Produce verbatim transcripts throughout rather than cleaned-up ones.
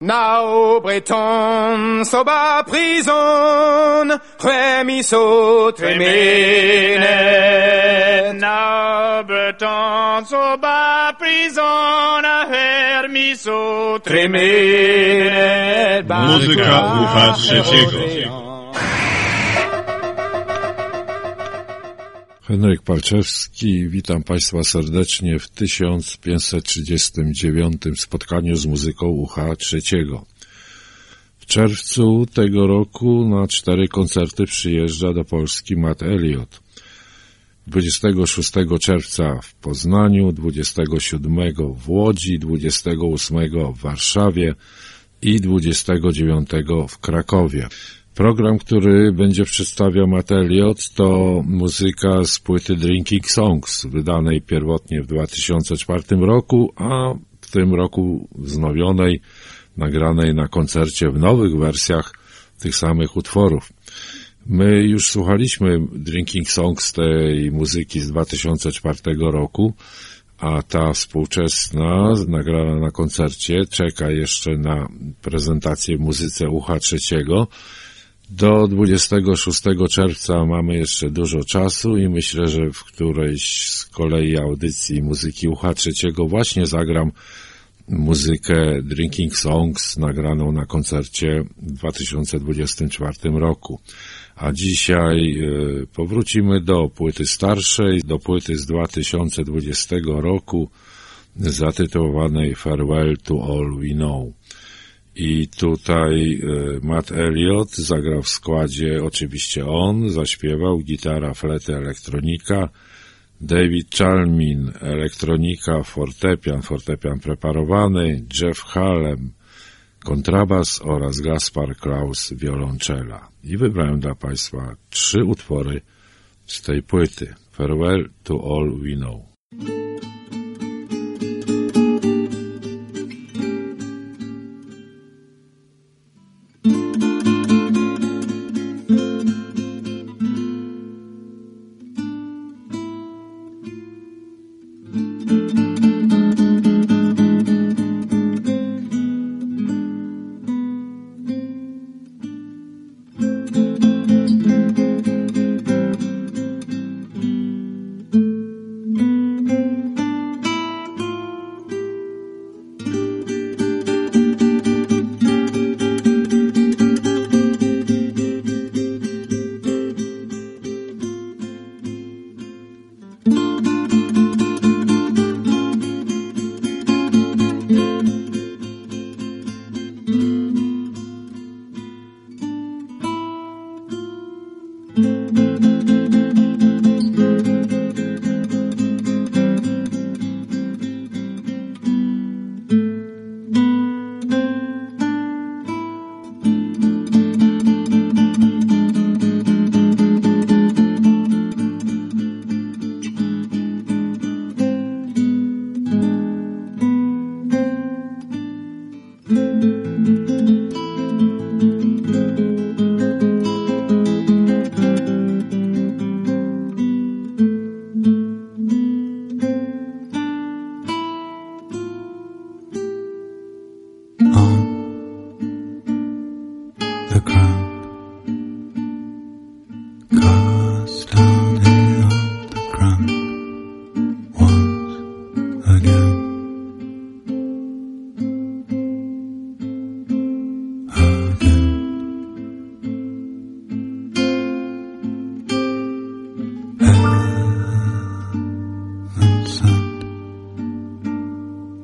Now Breton soba prison, remiso tremene. Now Breton soba prison, remiso tremene. Muzyka ucha trzeciego. Henryk Palczewski, witam Państwa serdecznie w tysiąc pięćset trzydziestym dziewiątym spotkaniu z muzyką ucha trzeciego. W czerwcu tego roku na cztery koncerty przyjeżdża do Polski Matt Elliott. dwudziestego szóstego czerwca w Poznaniu, dwudziestego siódmego w Łodzi, dwudziestego ósmego w Warszawie i dwudziestego dziewiątego w Krakowie. Program, który będzie przedstawiał Matt Elliott, to muzyka z płyty Drinking Songs, wydanej pierwotnie w dwa tysiące czwartym roku, a w tym roku wznowionej, nagranej na koncercie w nowych wersjach tych samych utworów. My już słuchaliśmy Drinking Songs, tej muzyki z dwa tysiące czwartego roku, a ta współczesna, nagrana na koncercie, czeka jeszcze na prezentację w muzyce ucha trzeciego. Do dwudziestego szóstego czerwca mamy jeszcze dużo czasu i myślę, że w którejś z kolei audycji muzyki ucha trzeciego właśnie zagram muzykę Drinking Songs nagraną na koncercie w dwa tysiące dwudziestym czwartym roku. A dzisiaj y, powrócimy do płyty starszej, do płyty z dwa tysiące dwudziestego roku zatytułowanej Farewell to All We Know. I tutaj y, Matt Elliott zagrał w składzie, oczywiście on, zaśpiewał, gitara, flety, elektronika, David Chalmin, elektronika, fortepian, fortepian preparowany, Jeff Hallem, kontrabas oraz Gaspar Klaus, wiolonczela. I wybrałem dla Państwa trzy utwory z tej płyty. Farewell to All We Know.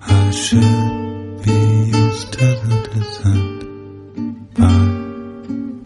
Should be used to the descent, but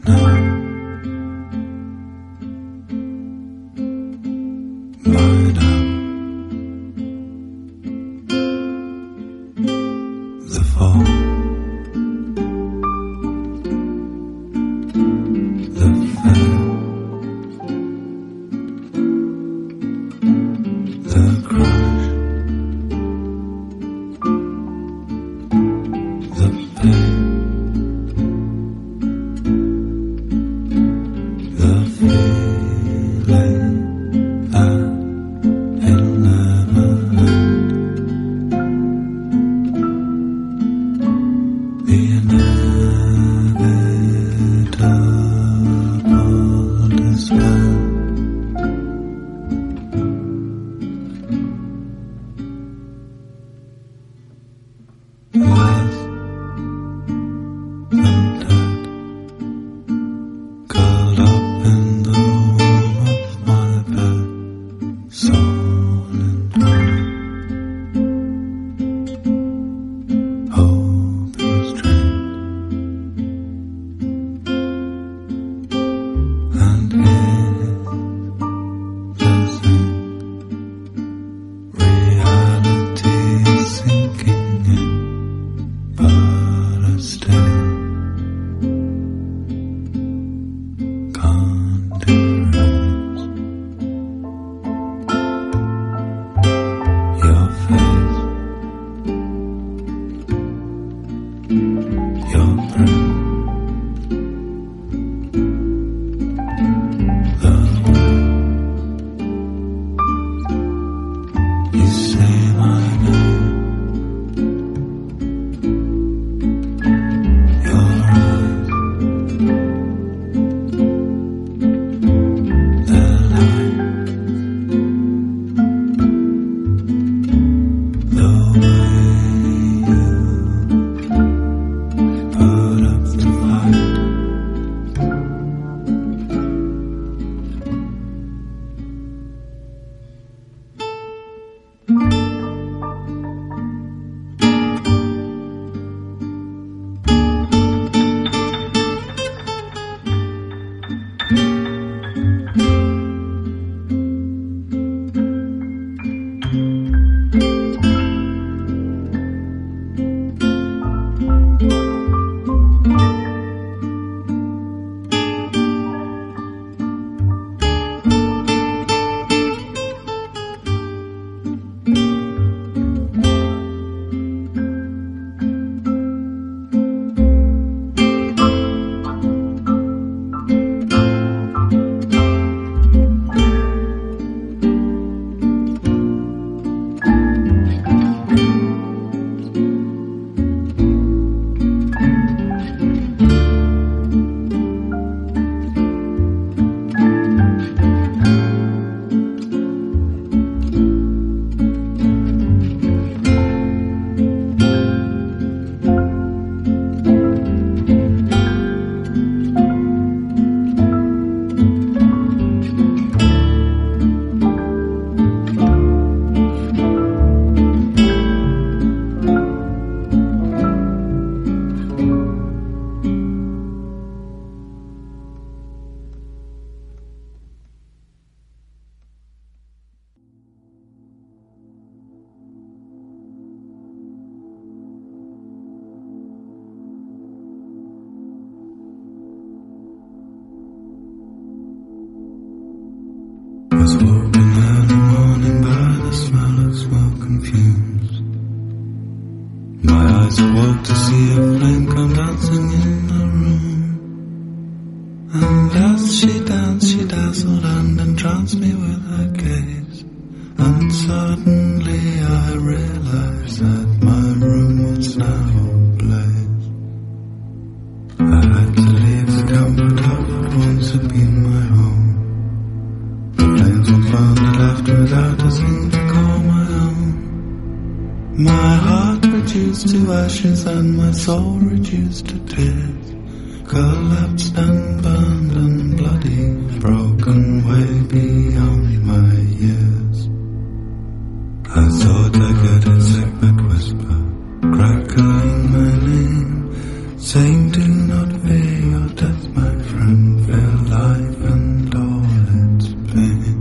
reduced to ashes and my soul reduced to tears, collapsed and burned and bloody, broken way beyond my years. I thought I could a segment whisper, crackling my name, saying do not fear your death, my friend, fear life and all its pain.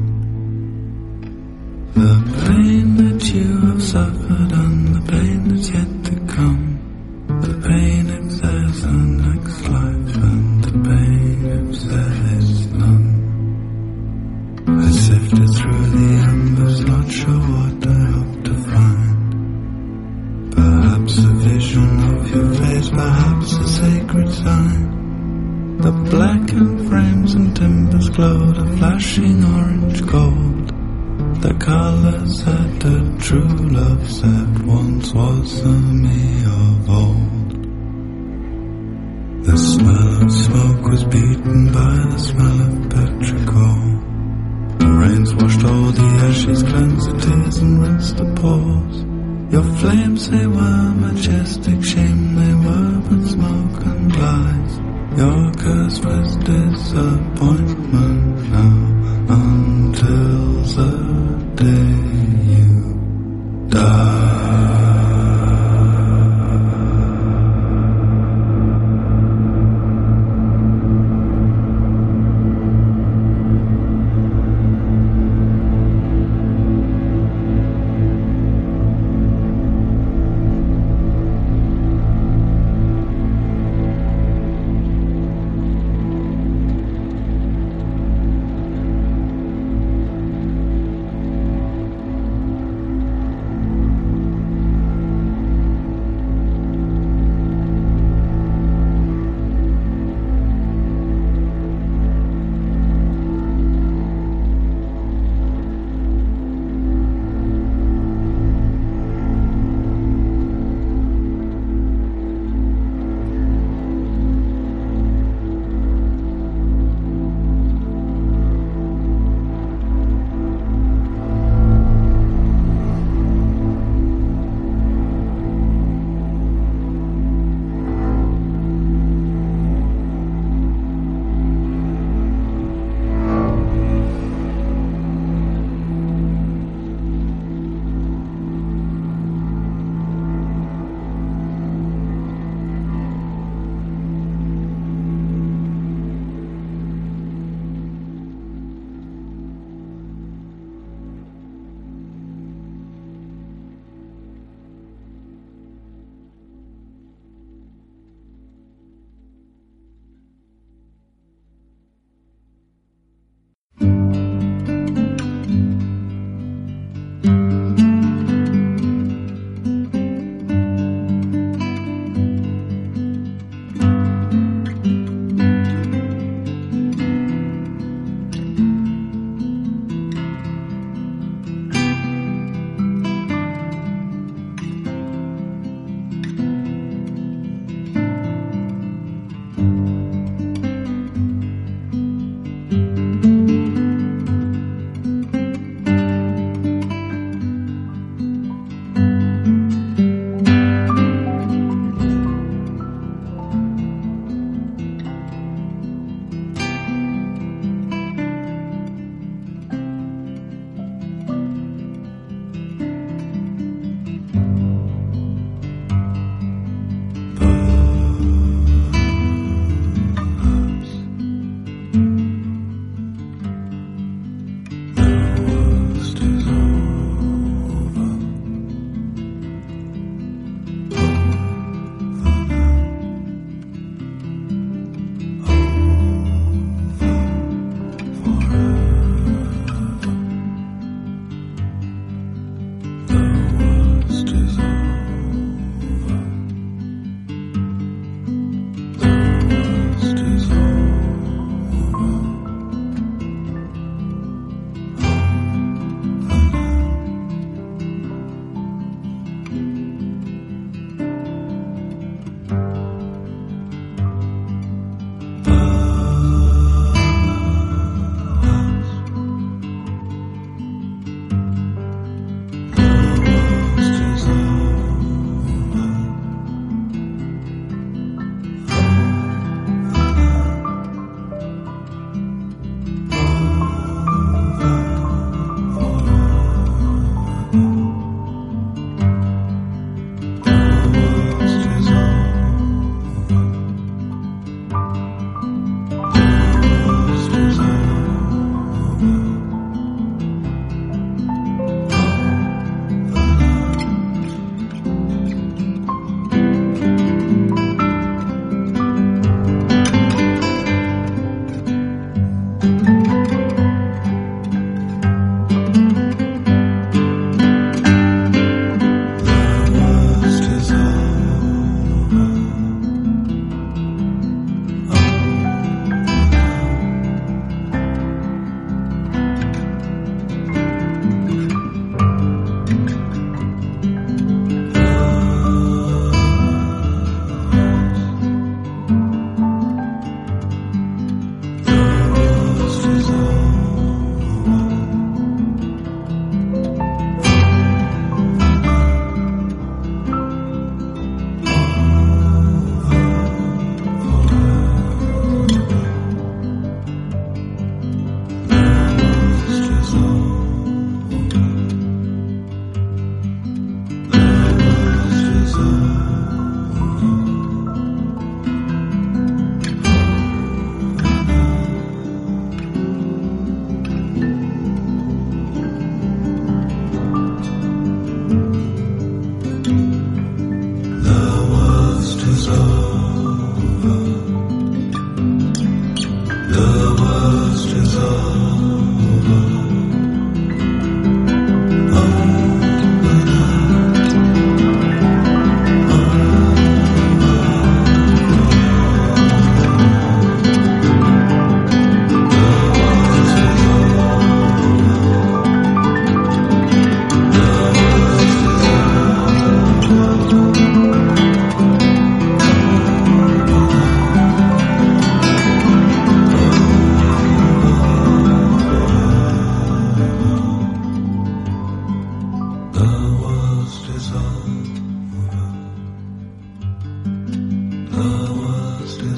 The pain that you have suffered and the pain that's yet to come, the pain if there's a next life and the pain if there is none. I sifted through the embers, not sure what I hope to find. Perhaps a vision of your face, perhaps a sacred sign. The blackened frames and timbers glowed a flashing orange gold, the colors that a true love said once was the me of old. The smell of smoke was beaten by the smell of petrichor. The rains washed all the ashes, cleansed the tears and rinsed the pores. Your flames, they were majestic, shame they were but smoke and lies. Your curse was disappointment now, until the day you die.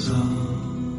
was over.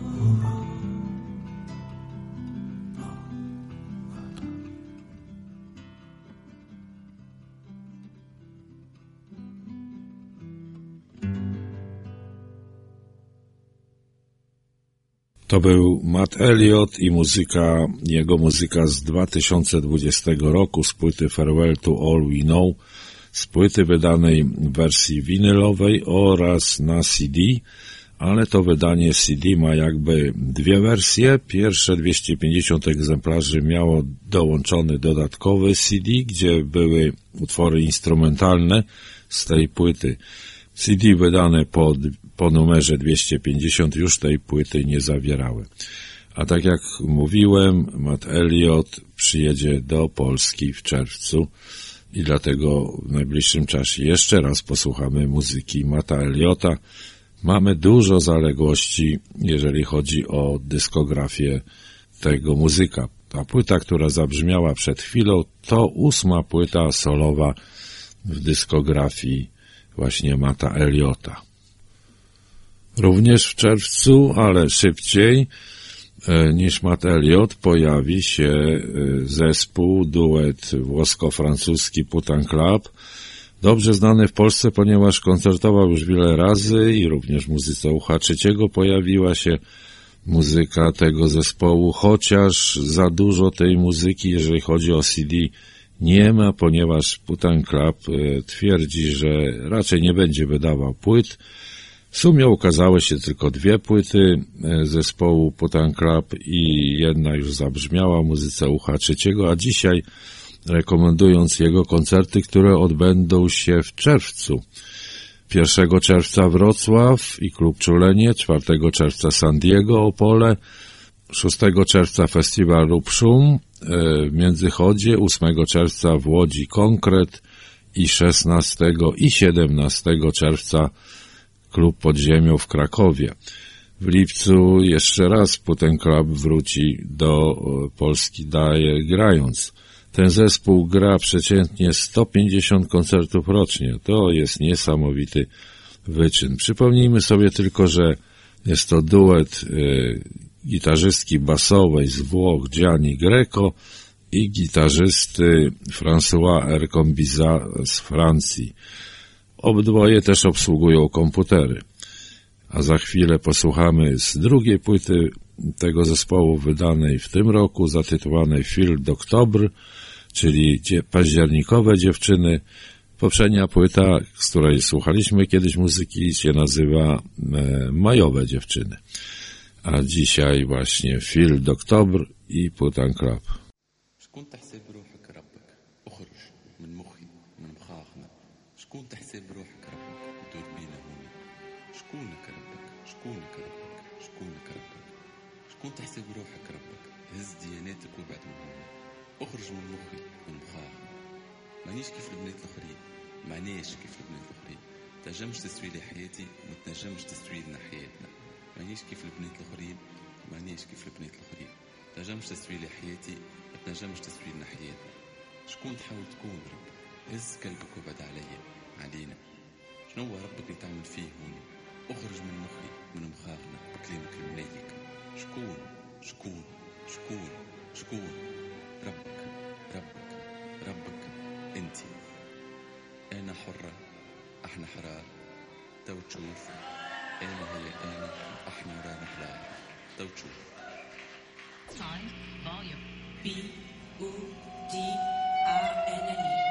To był Matt Elliott i muzyka, jego muzyka z dwa tysiące dwudziestego roku z płyty Farewell to All We Know, z płyty wydanej w wersji winylowej oraz na C D, ale to wydanie C D ma jakby dwie wersje. Pierwsze dwieście pięćdziesiąt egzemplarzy miało dołączony dodatkowy C D, gdzie były utwory instrumentalne z tej płyty. C D wydane po, po numerze dwieście pięćdziesiąt już tej płyty nie zawierały. A tak jak mówiłem, Matt Elliott przyjedzie do Polski w czerwcu i dlatego w najbliższym czasie jeszcze raz posłuchamy muzyki Matta Elliotta. Mamy dużo zaległości, jeżeli chodzi o dyskografię tego muzyka. Ta płyta, która zabrzmiała przed chwilą, to ósma płyta solowa w dyskografii właśnie Matta Elliotta. Również w czerwcu, ale szybciej e, niż Matt Elliott, pojawi się e, zespół, duet włosko-francuski Putan Club, dobrze znany w Polsce, ponieważ koncertował już wiele razy i również w muzyce Ucha Trzeciego pojawiła się muzyka tego zespołu, chociaż za dużo tej muzyki, jeżeli chodzi o C D, nie ma, ponieważ Putan Club twierdzi, że raczej nie będzie wydawał płyt. W sumie ukazały się tylko dwie płyty zespołu Putan Club i jedna już zabrzmiała w muzyce Ucha Trzeciego, a dzisiaj rekomendując jego koncerty, które odbędą się w czerwcu. pierwszego czerwca Wrocław i Klub Czulenie, czwartego czerwca San Diego, Opole, szóstego czerwca Festiwal Rób Szum w Międzychodzie, ósmego czerwca w Łodzi Konkret i szesnastego i siedemnastego czerwca Klub Pod Ziemią w Krakowie. W lipcu jeszcze raz Putan Club wróci do Polski daje grając. Ten zespół gra przeciętnie sto pięćdziesiąt koncertów rocznie. To jest niesamowity wyczyn. Przypomnijmy sobie tylko, że jest to duet y, gitarzystki basowej z Włoch Gianni Greco i gitarzysty François Ercombiza z Francji. Obydwoje też obsługują komputery. A za chwilę posłuchamy z drugiej płyty tego zespołu wydanej w tym roku, zatytułowanej Fil d'Octobre, czyli październikowe dziewczyny. Poprzednia płyta, z której słuchaliśmy kiedyś muzyki, się nazywa e, Majowe dziewczyny. A dzisiaj właśnie Fil d'Octobre i Putan Club. شكون تحسب روحك ربك اخرج من مخي من مخاخنا شكون تحسب روحك ربك دور بينا هوني شكونك ربك شكونك ربك شكونك ربك شكون تحسب روحك ربك هز دياناتك وابعد من هوني اخرج من مخي من مخاخنا مانيش كيف البنات الاخرين معناش كيف البنات الاخرين تنجمش تسوي لي حياتي وما تنجمش تسوي لنا حياتنا مانيش كيف البنات الاخرين معناش كيف البنات الاخرين تنجمش تسوي لي حياتي ما تنجمش تسوي لنا حياتنا شكون تحاول تكون رب هز قلبك وبعد عليا علينا شنو ربك اللي تعمل فيه هوني اخرج من مخي من مخاخنا بكلامك المنيك شكون شكون شكون شكون ربك ربك ربك انت انا حرة احنا حرار تو تشوف انا هي انا احنا ورانا حلال تو تشوف Time, volume. B U D A N N I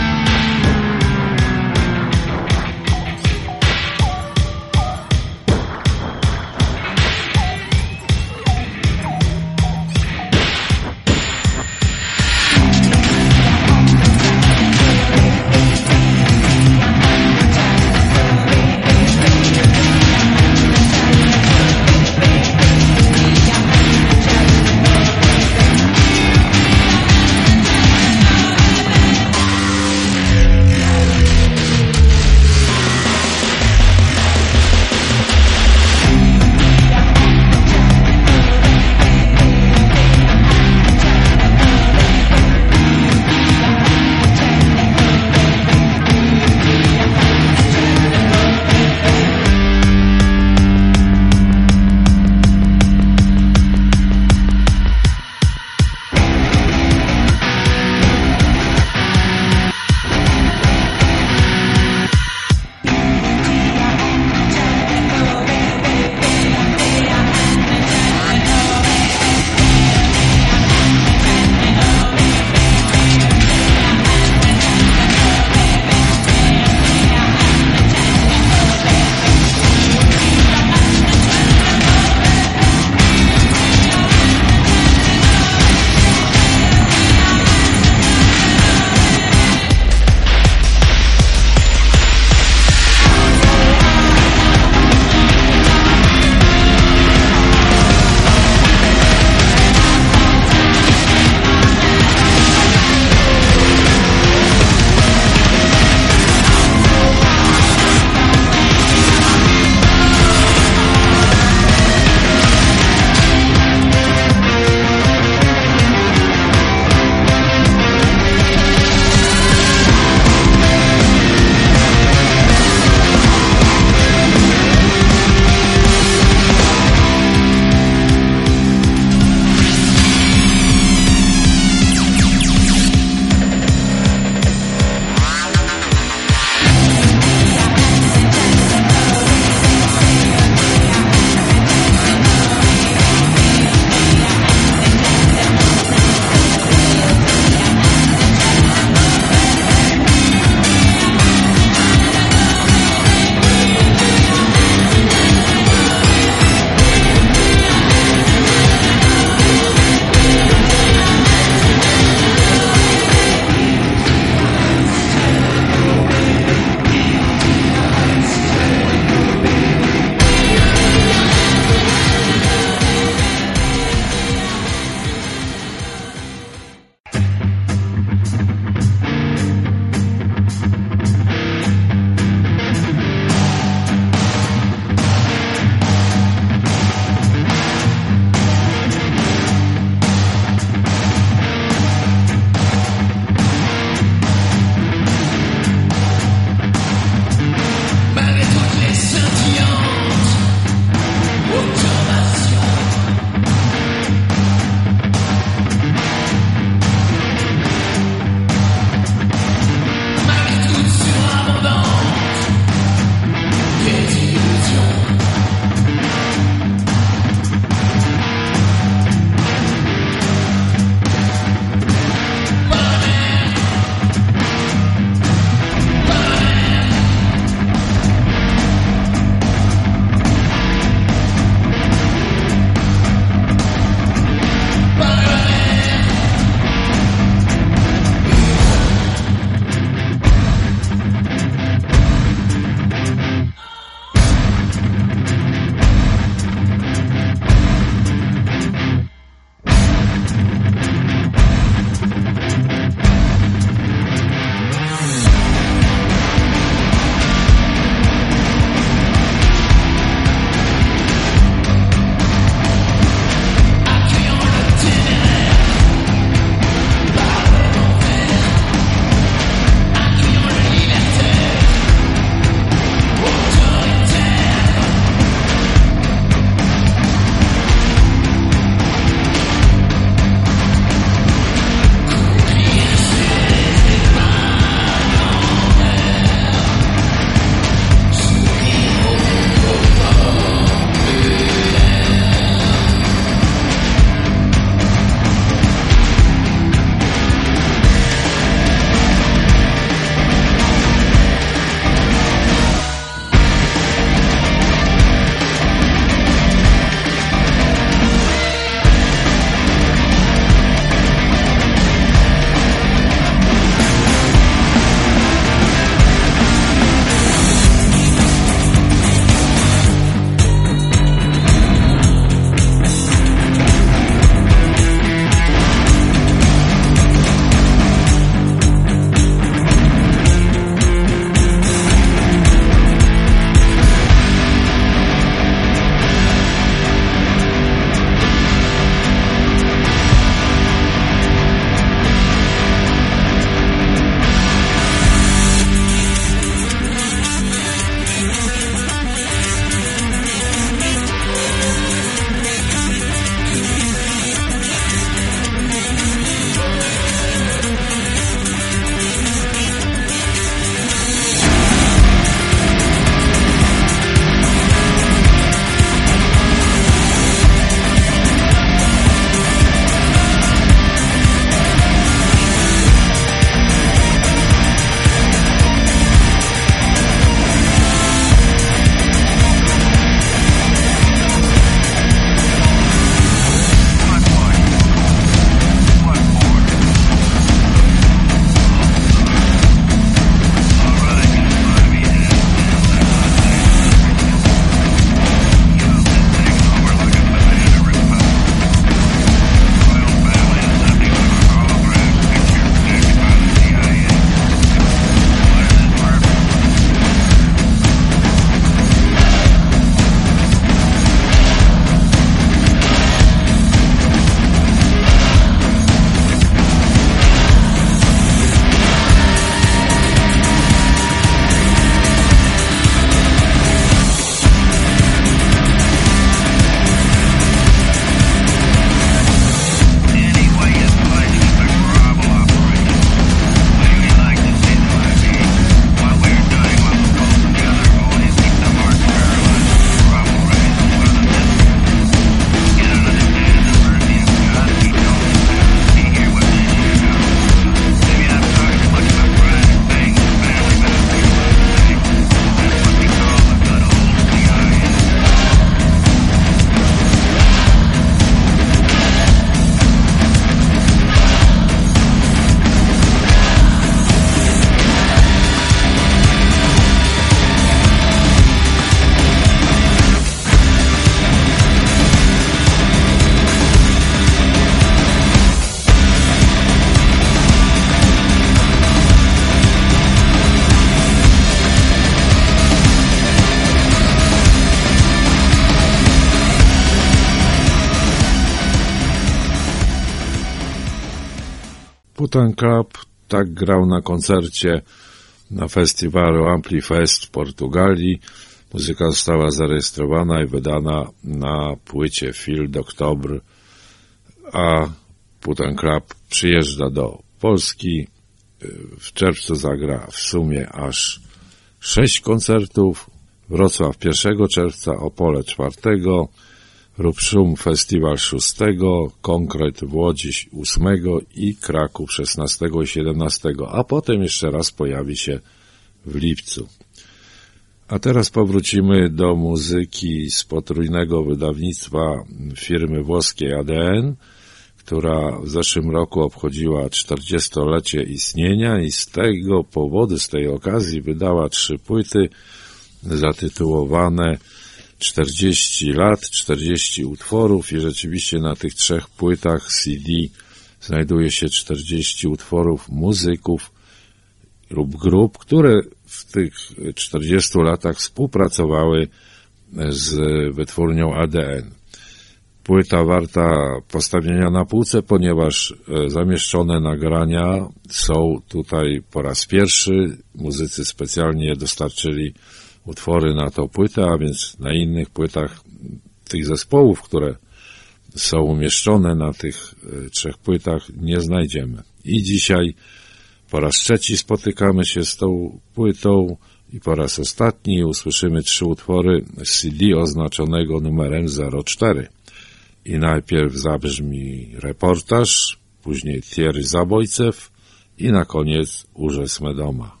Putan Club tak grał na koncercie na festiwalu Amplifest w Portugalii. Muzyka została zarejestrowana i wydana na płycie Field October, a Putan Club przyjeżdża do Polski. W czerwcu zagra w sumie aż sześć koncertów. Wrocław pierwszego czerwca, Opole czwartego, Rób Szum Festiwal szóstego, Konkret w Łodzi ósmego i Kraków szesnastego i siedemnastego, a potem jeszcze raz pojawi się w lipcu. A teraz powrócimy do muzyki z potrójnego wydawnictwa firmy włoskiej A D N, która w zeszłym roku obchodziła czterdziestolecie istnienia i z tego powodu, z tej okazji wydała trzy płyty zatytułowane czterdzieści lat, czterdzieści utworów i rzeczywiście na tych trzech płytach C D znajduje się czterdzieści utworów muzyków lub grup, które w tych czterdziestu latach współpracowały z wytwórnią A D N. Płyta warta postawienia na półce, ponieważ zamieszczone nagrania są tutaj po raz pierwszy. Muzycy specjalnie dostarczyli utwory na tą płytę, a więc na innych płytach tych zespołów, które są umieszczone na tych trzech płytach, nie znajdziemy. I dzisiaj po raz trzeci spotykamy się z tą płytą i po raz ostatni usłyszymy trzy utwory z C D oznaczonego numerem zero cztery. I najpierw zabrzmi Reportaż, później Thierry Zabojcew i na koniec Urzes Medoma.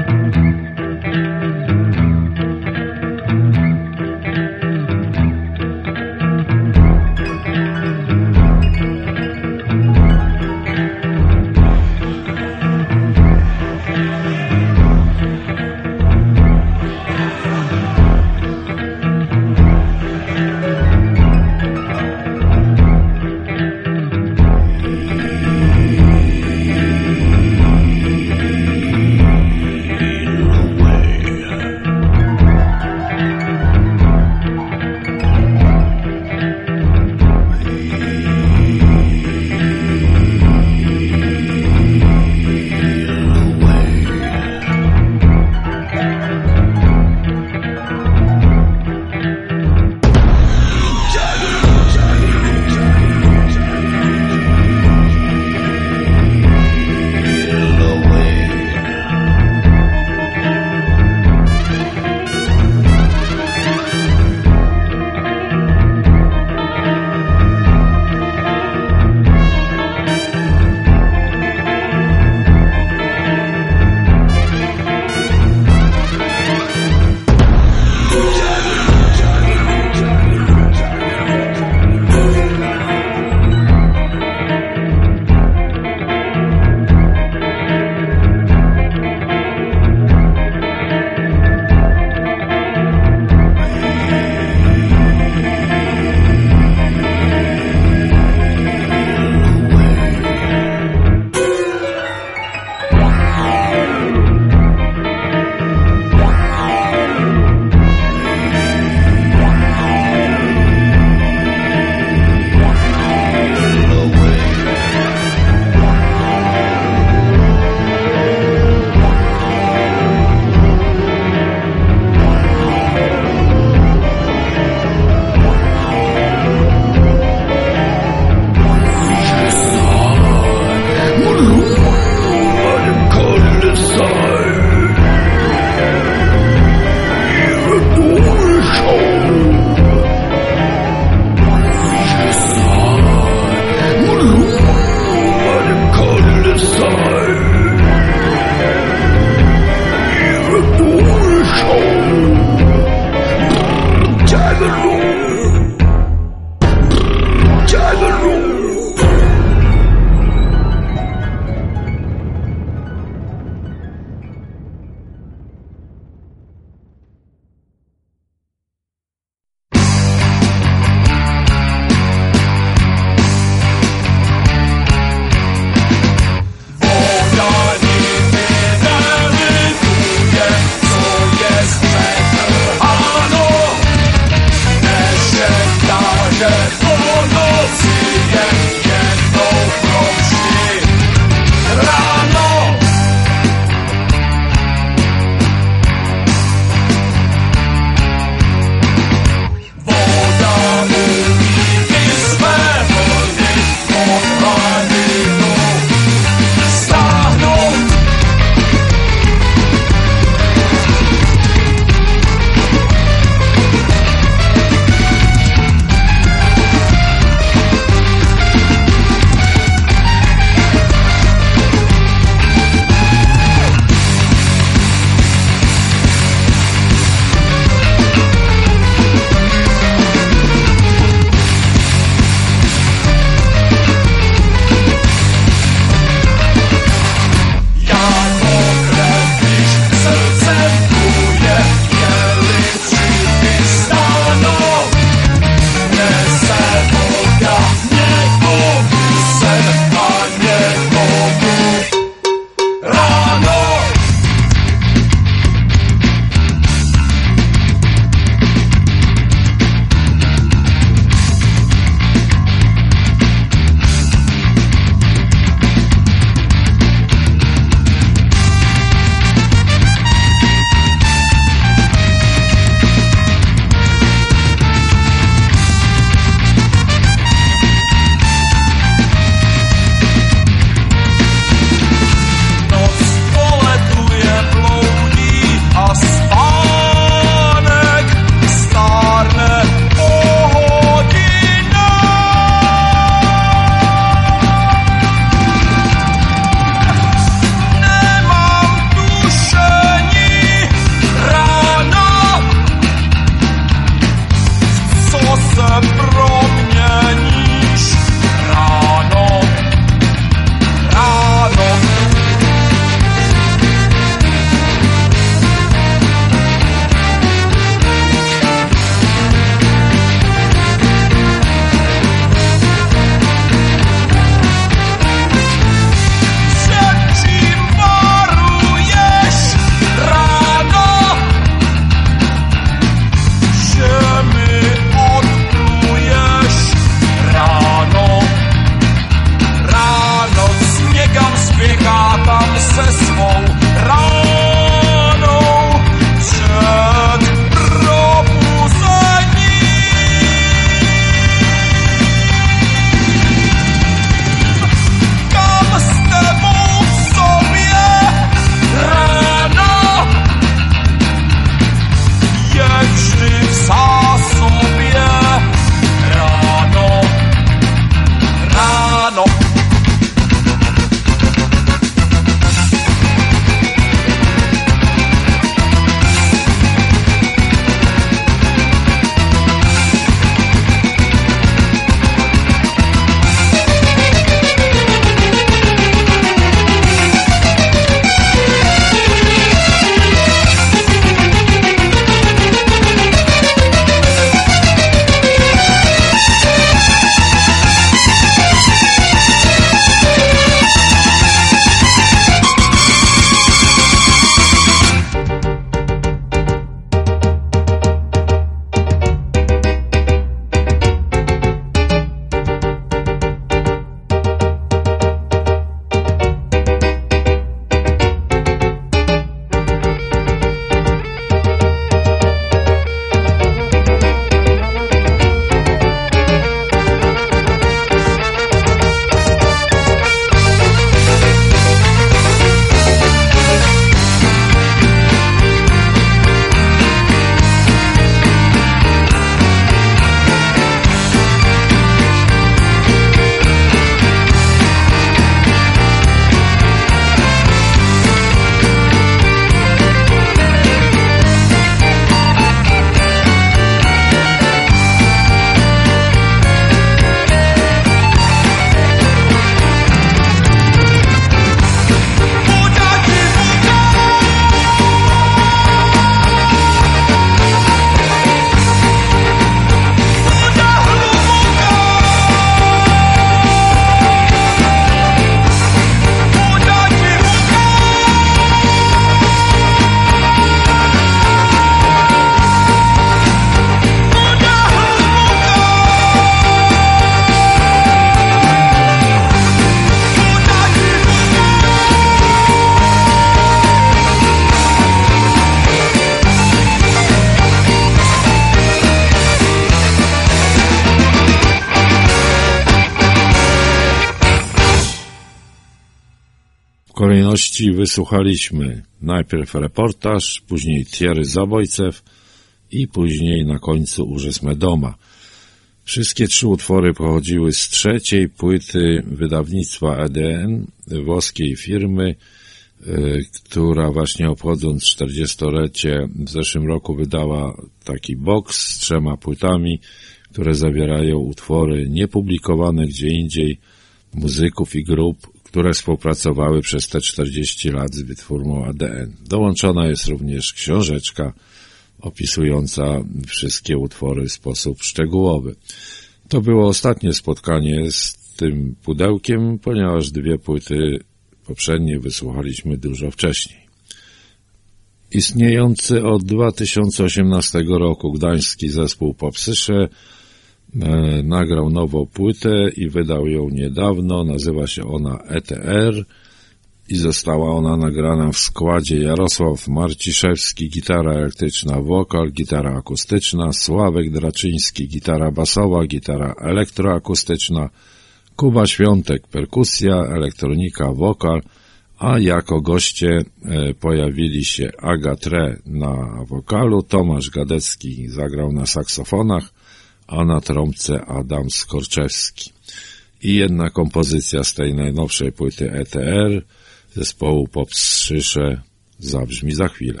kolejności wysłuchaliśmy najpierw reportaż, później Thierry Zabojcew i później na końcu Urzesme Doma. Wszystkie trzy utwory pochodziły z trzeciej płyty wydawnictwa E D N, włoskiej firmy, y, która właśnie obchodząc czterdziestolecie w zeszłym roku wydała taki box z trzema płytami, które zawierają utwory niepublikowane gdzie indziej muzyków i grup, które współpracowały przez te czterdzieści lat z wytwórnią A D N. Dołączona jest również książeczka opisująca wszystkie utwory w sposób szczegółowy. To było ostatnie spotkanie z tym pudełkiem, ponieważ dwie płyty poprzednie wysłuchaliśmy dużo wcześniej. Istniejący od dwa tysiące osiemnastego roku gdański zespół Popsysze e, nagrał nową płytę i wydał ją niedawno. Nazywa się ona E T R i została ona nagrana w składzie Jarosław Marciszewski, gitara elektryczna, wokal, gitara akustyczna, Sławek Draczyński, gitara basowa, gitara elektroakustyczna, Kuba Świątek, perkusja, elektronika, wokal, a jako goście pojawili się Aga Tre na wokalu, Tomasz Gadecki zagrał na saksofonach, a na trąbce Adam Skorczewski. I jedna kompozycja z tej najnowszej płyty E T R zespołu Popsysze zabrzmi za chwilę.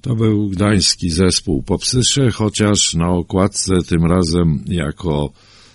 To był gdański zespół Popsysze, chociaż na okładce tym razem jako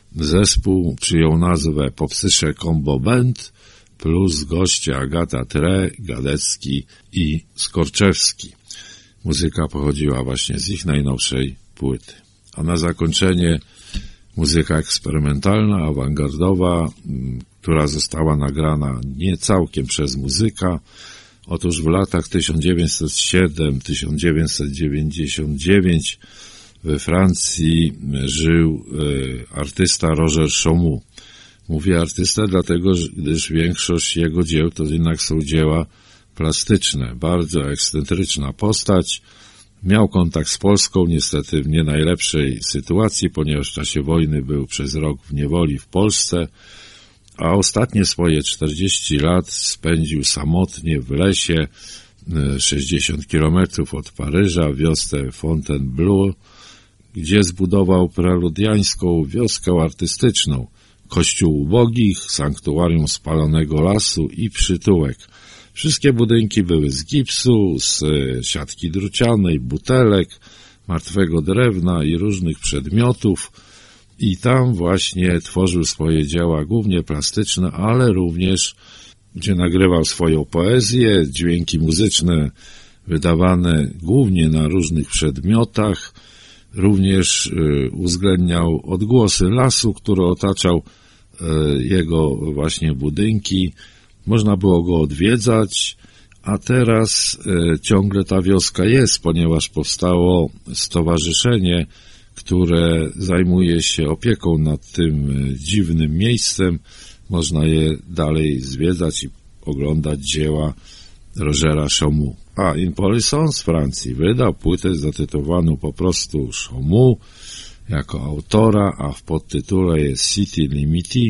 zespół przyjął nazwę Popsysze Combo Band, plus goście Agata Tre, Gadecki i Skorczewski. Muzyka pochodziła właśnie z ich najnowszej płyty. A na zakończenie muzyka eksperymentalna, awangardowa, która została nagrana nie całkiem przez muzyka. Otóż w latach tysiąc dziewięćset siedem do tysiąc dziewięćset dziewięćdziesiąt dziewięć we Francji żył e, artysta Roger Chaumont. Mówię artysta dlatego, gdyż większość jego dzieł to jednak są dzieła plastyczne. Bardzo ekscentryczna postać. Miał kontakt z Polską, niestety w nie najlepszej sytuacji, ponieważ w czasie wojny był przez rok w niewoli w Polsce, a ostatnie swoje czterdzieści lat spędził samotnie w lesie, sześćdziesiąt kilometrów od Paryża, w wiosce Fontainebleau, gdzie zbudował preludiańską wioskę artystyczną, kościół ubogich, sanktuarium spalonego lasu i przytułek. Wszystkie budynki były z gipsu, z siatki drucianej, butelek, martwego drewna i różnych przedmiotów i tam właśnie tworzył swoje dzieła głównie plastyczne, ale również gdzie nagrywał swoją poezję, dźwięki muzyczne wydawane głównie na różnych przedmiotach. Również y, uwzględniał odgłosy lasu, który otaczał y, jego właśnie budynki. Można było go odwiedzać, a teraz y, ciągle ta wioska jest, ponieważ powstało stowarzyszenie, które zajmuje się opieką nad tym y, dziwnym miejscem. Można je dalej zwiedzać i oglądać dzieła Rogera Chaumont. A In Polisson z Francji wydał płytę zatytułowaną po prostu Chaumont jako autora, a w podtytule jest City Limity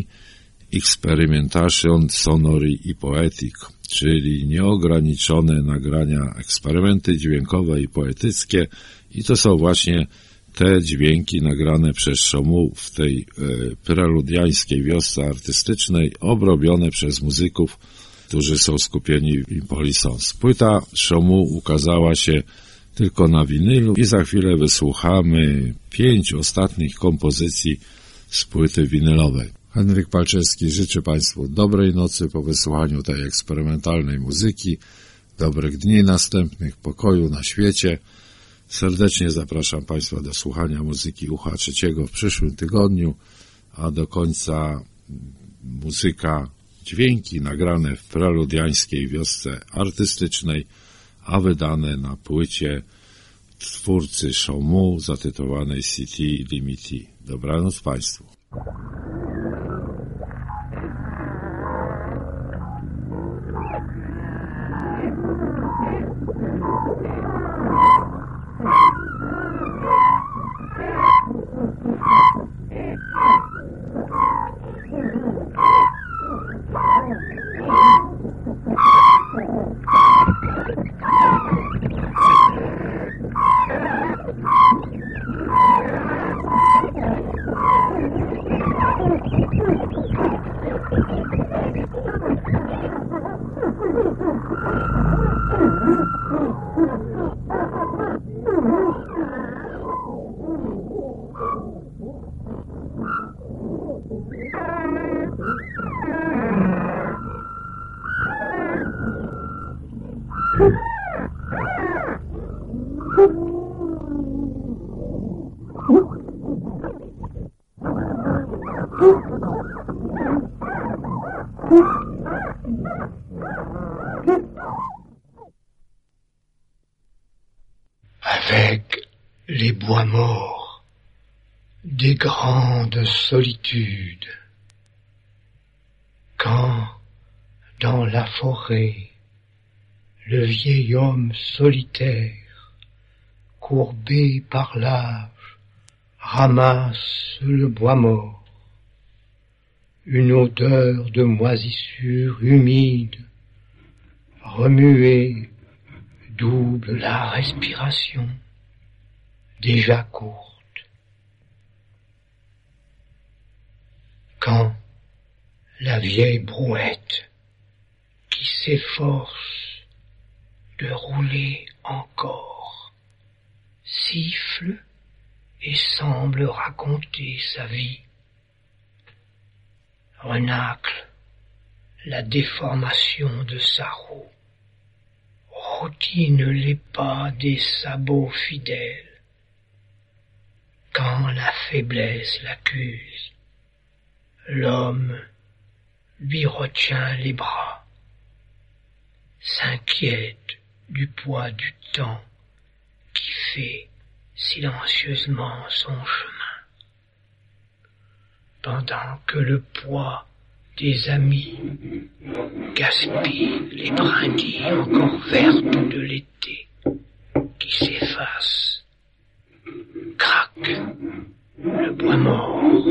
Experimentation Sonore i Poetic, czyli nieograniczone nagrania, eksperymenty dźwiękowe i poetyckie, i to są właśnie te dźwięki nagrane przez Chaumont w tej e, preludiańskiej wiosce artystycznej, obrobione przez muzyków, którzy są skupieni w In Polisson. Płyta Chaumont ukazała się tylko na winylu i za chwilę wysłuchamy pięć ostatnich kompozycji z płyty winylowej. Henryk Palczewski życzy Państwu dobrej nocy po wysłuchaniu tej eksperymentalnej muzyki, dobrych dni następnych, pokoju na świecie. Serdecznie zapraszam Państwa do słuchania muzyki Ucha Trzeciego w przyszłym tygodniu, a do końca muzyka, dźwięki nagrane w preludiańskiej wiosce artystycznej, a wydane na płycie twórcy Chaumont zatytułowanej City Limity. Dobranoc Państwu. Avec les bois morts des grandes solitudes, quand dans la forêt le vieil homme solitaire, courbé par l'âge, ramasse le bois mort, une odeur de moisissure humide, remuée, double la respiration, déjà courte. Quand la vieille brouette, qui s'efforce de rouler encore, siffle et semble raconter sa vie. Renacle la déformation de sa roue, routine les pas des sabots fidèles. Quand la faiblesse l'accuse, l'homme lui retient les bras, s'inquiète du poids du temps qui fait silencieusement son chemin, pendant que le poids des amis gaspille les brindilles encore vertes de l'été qui s'effacent. Craque le bois mort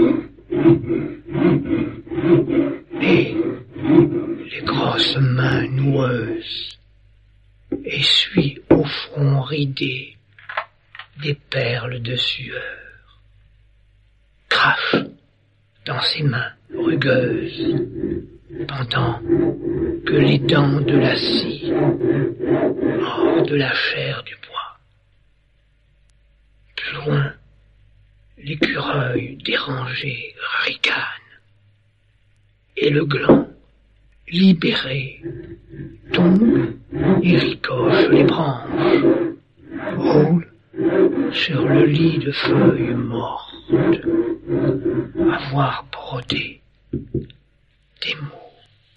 et les grosses mains noueuses essuient au front ridé des perles de sueur, crache dans ses mains rugueuses pendant que les dents de la scie mordent de la chair du bois. Plus loin, l'écureuil dérangé ricane et le gland libéré tombe et ricoche les branches, roule sur le lit de feuilles mortes, à voir broder des mots.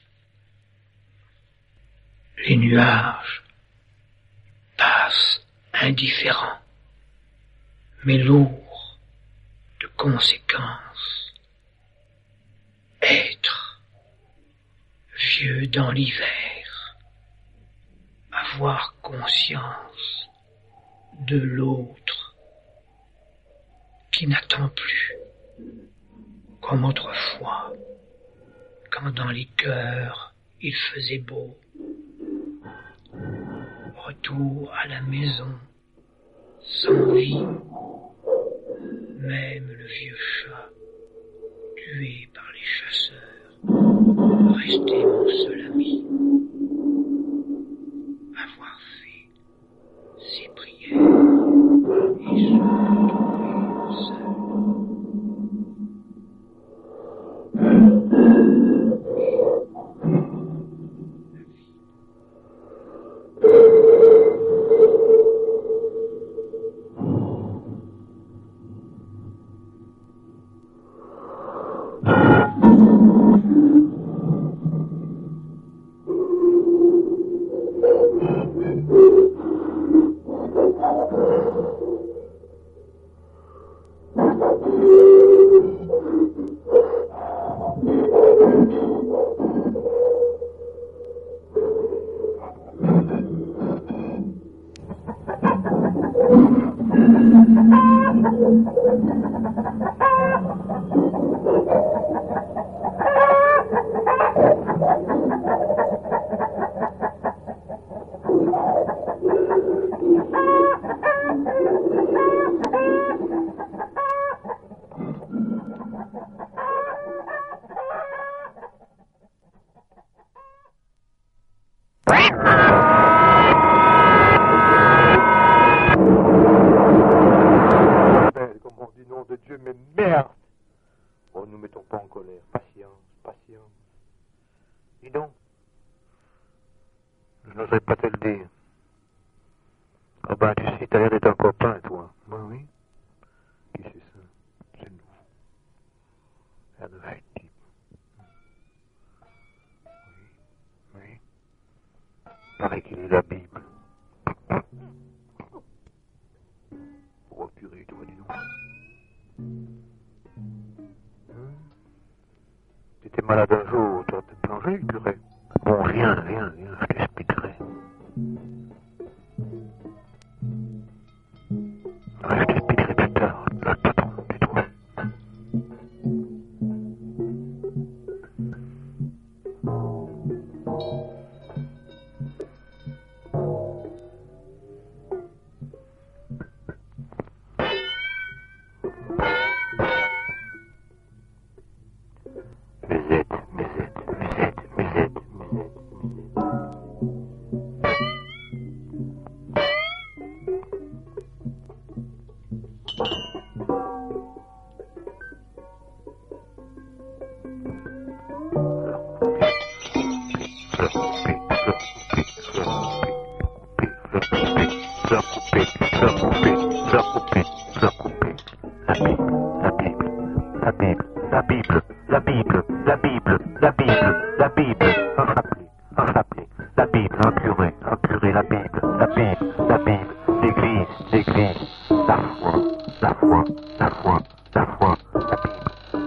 Les nuages passent indifférents, mais lourds de conséquences. Être vieux dans l'hiver, avoir conscience de l'autre qui n'attend plus, comme autrefois, quand dans les cœurs il faisait beau. Retour à la maison, sans vie, même le vieux chat, tué par les chasseurs, restait mon seul ami. Avoir fait ses prières et se retrouver seul. Musette, musette, musette, musette, musette, musette. la Bible, la Bible, la Bible, la Bible, la Bible, la Bible, un chapelet, un chapelet, la Bible, un curé, un curé, la Bible, la Bible, la Bible, l'église, l'église, la foi, la foi, la foi, la foi, la Bible.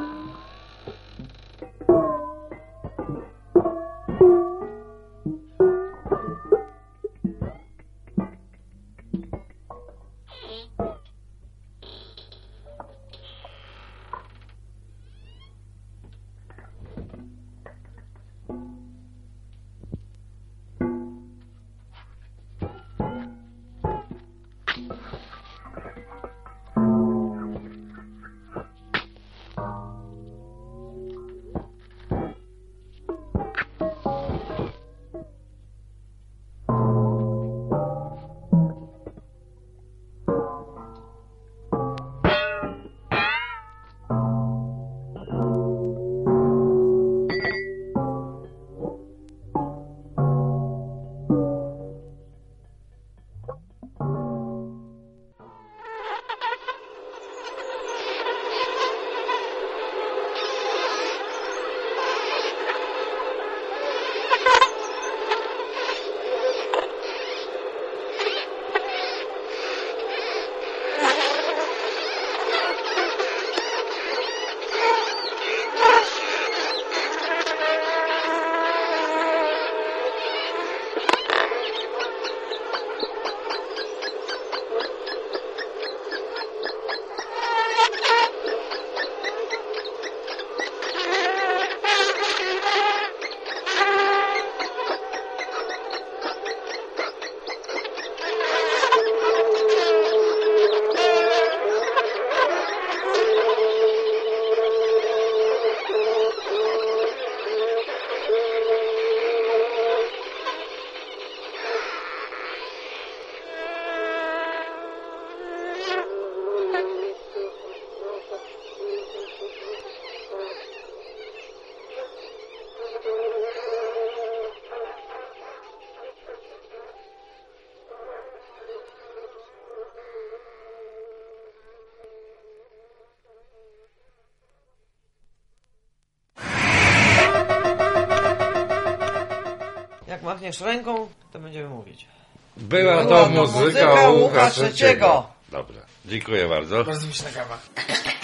Jak machniesz ręką, to będziemy mówić. Była, Była to muzyka, muzyka Łuka Łuka trzeciego. trzeciego. Dobrze, dziękuję bardzo. Bardzo mi się nagawa.